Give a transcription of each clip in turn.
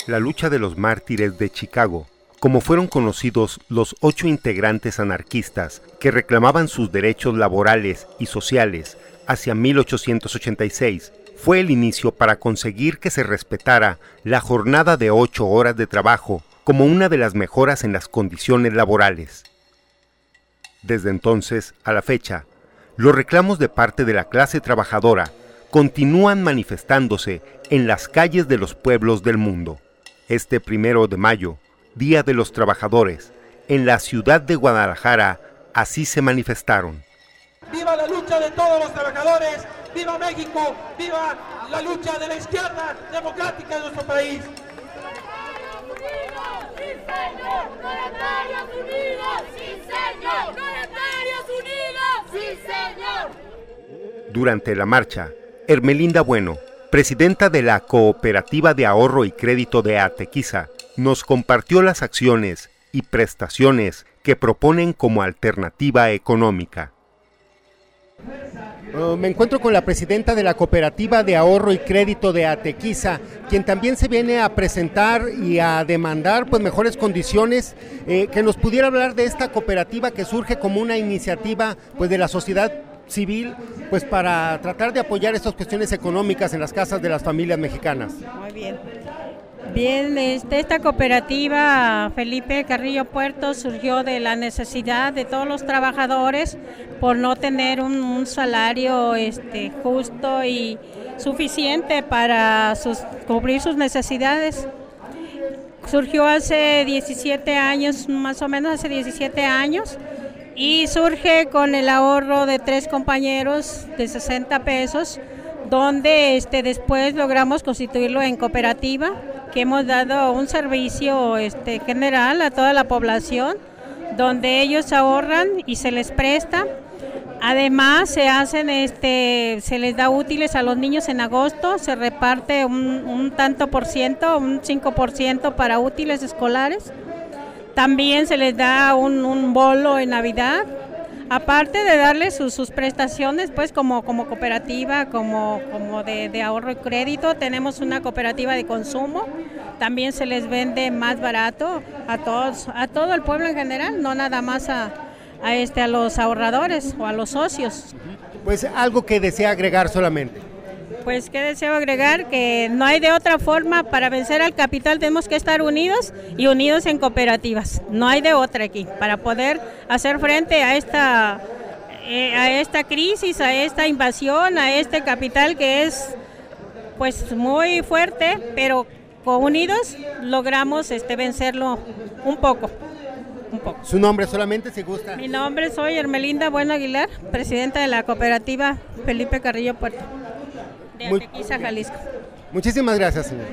la lucha de los mártires de Chicago, como fueron conocidos los 8 integrantes anarquistas que reclamaban sus derechos laborales y sociales hacia 1886, fue el inicio para conseguir que se respetara la jornada de 8 horas de trabajo como una de las mejoras en las condiciones laborales. Desde entonces a la fecha, los reclamos de parte de la clase trabajadora continúan manifestándose en las calles de los pueblos del mundo. Este 1 de mayo, Día de los Trabajadores, en la ciudad de Guadalajara, así se manifestaron. ¡Viva la lucha de todos los trabajadores! ¡Viva México! ¡Viva la lucha de la izquierda democrática de nuestro país! ¡Sí, señor! ¡Proletarios unidos! ¡Sí, señor! ¡Proletarios unidos! ¡Sí, señor! Durante la marcha, Hermelinda Bueno, presidenta de la Cooperativa de Ahorro y Crédito de Atequiza, nos compartió las acciones y prestaciones que proponen como alternativa económica. Me encuentro con la presidenta de la Cooperativa de Ahorro y Crédito de Atequiza, quien también se viene a presentar y a demandar pues mejores condiciones, que nos pudiera hablar de esta cooperativa que surge como una iniciativa pues de la sociedad civil, pues para tratar de apoyar estas cuestiones económicas en las casas de las familias mexicanas. Muy bien. Bien, esta cooperativa Felipe Carrillo Puerto surgió de la necesidad de todos los trabajadores por no tener un salario justo y suficiente para cubrir sus necesidades. Surgió hace 17 años, más o menos hace 17 años, y surge con el ahorro de 3 compañeros de 60 pesos, donde después logramos constituirlo en cooperativa, que hemos dado un servicio general a toda la población, donde ellos ahorran y se les presta. Además se les da útiles a los niños en agosto, se reparte un tanto por ciento, un 5% para útiles escolares. También se les da un bolo en Navidad. Aparte de darles sus prestaciones, pues como cooperativa, como de ahorro y crédito, tenemos una cooperativa de consumo. También se les vende más barato a todo el pueblo en general, no nada más a los ahorradores o a los socios. Pues algo que desea agregar solamente. Pues que deseo agregar que no hay de otra forma. Para vencer al capital tenemos que estar unidos y unidos en cooperativas. No hay de otra aquí para poder hacer frente a esta crisis, a esta invasión, a este capital que es pues muy fuerte, pero unidos logramos vencerlo un poco. ¿Su nombre solamente, si gusta? Mi nombre soy Hermelinda Bueno Aguilar, presidenta de la cooperativa Felipe Carrillo Puerto, de Atequiza, Jalisco. Muchísimas gracias, señor.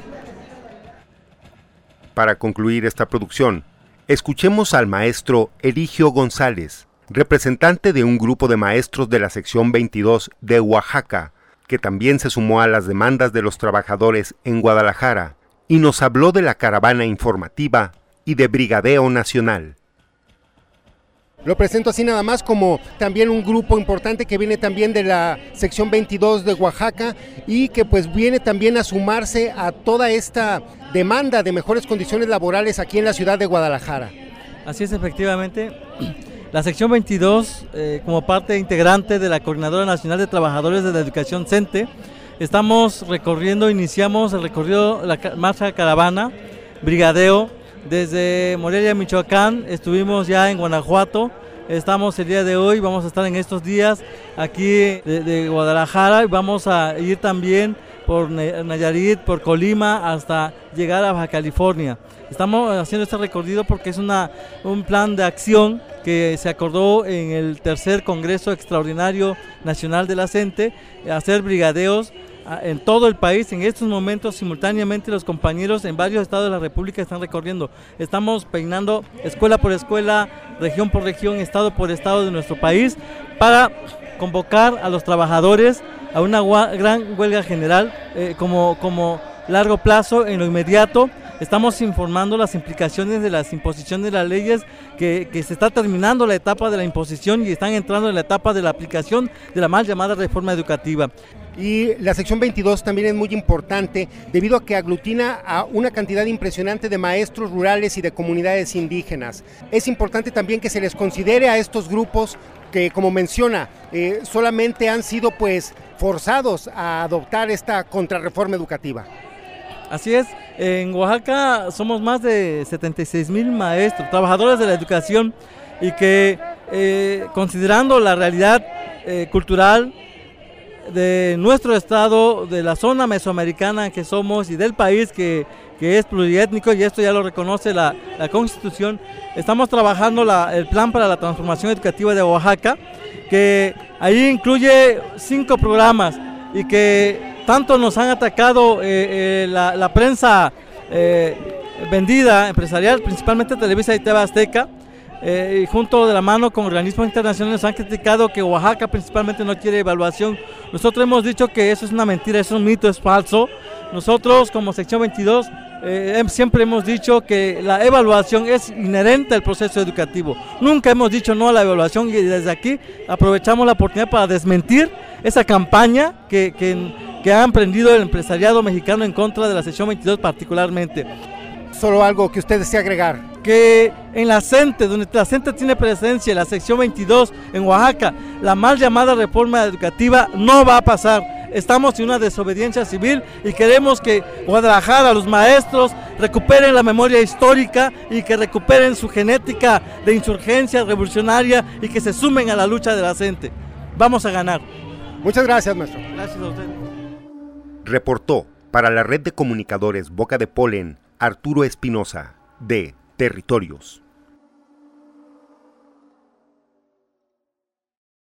Para concluir esta producción, escuchemos al maestro Eligio González, representante de un grupo de maestros de la sección 22 de Oaxaca, que también se sumó a las demandas de los trabajadores en Guadalajara, y nos habló de la caravana informativa y de Brigadeo Nacional. Lo presento así nada más como también un grupo importante que viene también de la sección 22 de Oaxaca y que pues viene también a sumarse a toda esta demanda de mejores condiciones laborales aquí en la ciudad de Guadalajara. Así es, efectivamente. La sección 22, como parte integrante de la Coordinadora Nacional de Trabajadores de la Educación CENTE, iniciamos el recorrido, la marcha caravana, Brigadeo, desde Morelia, Michoacán. Estuvimos ya en Guanajuato, estamos el día de hoy, vamos a estar en estos días aquí de Guadalajara y vamos a ir también por Nayarit, por Colima, hasta llegar a Baja California. Estamos haciendo este recorrido porque es un plan de acción que se acordó en el tercer Congreso Extraordinario Nacional de la CENTE, hacer brigadeos en todo el país. En estos momentos simultáneamente los compañeros en varios estados de la República están recorriendo. Estamos peinando escuela por escuela, región por región, estado por estado de nuestro país para convocar a los trabajadores a una gran huelga general como largo plazo en lo inmediato, estamos informando las implicaciones de las imposiciones de las leyes, que se está terminando la etapa de la imposición y están entrando en la etapa de la aplicación de la mal llamada reforma educativa. Y la sección 22 también es muy importante debido a que aglutina a una cantidad impresionante de maestros rurales y de comunidades indígenas. Es importante también que se les considere a estos grupos que, como menciona, solamente han sido pues forzados a adoptar esta contrarreforma educativa. Así es, en Oaxaca somos más de 76,000 maestros, trabajadores de la educación, y que considerando la realidad cultural de nuestro estado, de la zona mesoamericana que somos y del país que es pluriétnico, y esto ya lo reconoce la Constitución, estamos trabajando el plan para la transformación educativa de Oaxaca, que ahí incluye 5 programas y que tanto nos han atacado la prensa vendida, empresarial, principalmente Televisa y TV Azteca, y junto de la mano con organismos internacionales han criticado que Oaxaca principalmente no quiere evaluación. Nosotros hemos dicho que eso es una mentira, es un mito, es falso. Nosotros como sección 22 siempre hemos dicho que la evaluación es inherente al proceso educativo. Nunca hemos dicho no a la evaluación, y desde aquí aprovechamos la oportunidad para desmentir esa campaña que ha emprendido el empresariado mexicano en contra de la sección 22 particularmente. Solo algo que usted desea agregar. Que en la CENTE, donde la CENTE tiene presencia, la sección 22 en Oaxaca, la mal llamada reforma educativa no va a pasar. Estamos en una desobediencia civil y queremos que Guadalajara, los maestros, recuperen la memoria histórica y que recuperen su genética de insurgencia revolucionaria y que se sumen a la lucha de la CENTE. Vamos a ganar. Muchas gracias, maestro. Gracias a usted. Reportó para la red de comunicadores Boca de Polen, Arturo Espinosa, de Territorios.